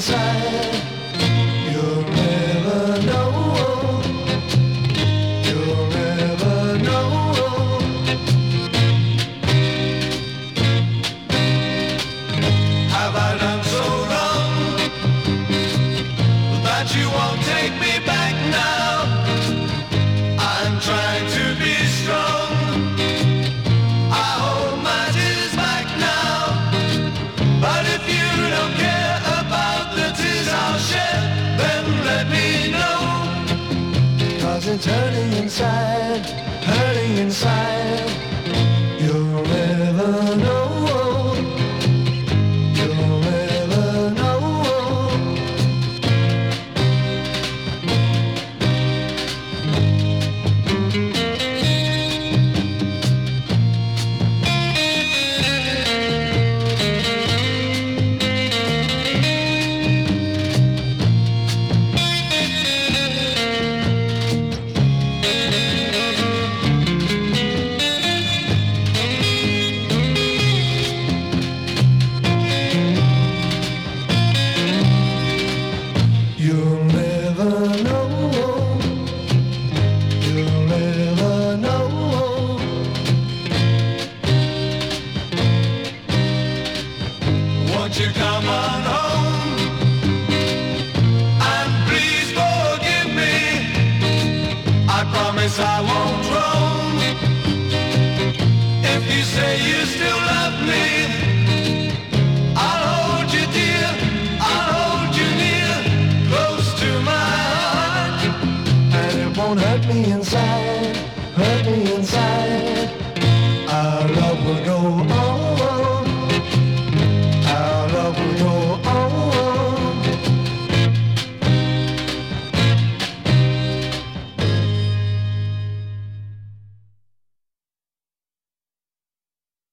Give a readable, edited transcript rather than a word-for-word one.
inside. You'll never know. You'll never know. Have I done so wrong that you won't take me back now? I'm trying to be strong. I hold my tears back now. But if you don't care about the tears I'll shed, then let me know. 'Cause it's hurting inside, hurting inside. You'll never know. You'll never know. You'll never know. You'll never know. Won't you come on home and please forgive me? I promise I won't roam. If you say you still love me, I'll hold you dear, I'll hold you near, close to my heart. And it won't hurt me inside, hurt me inside. Our love will go on.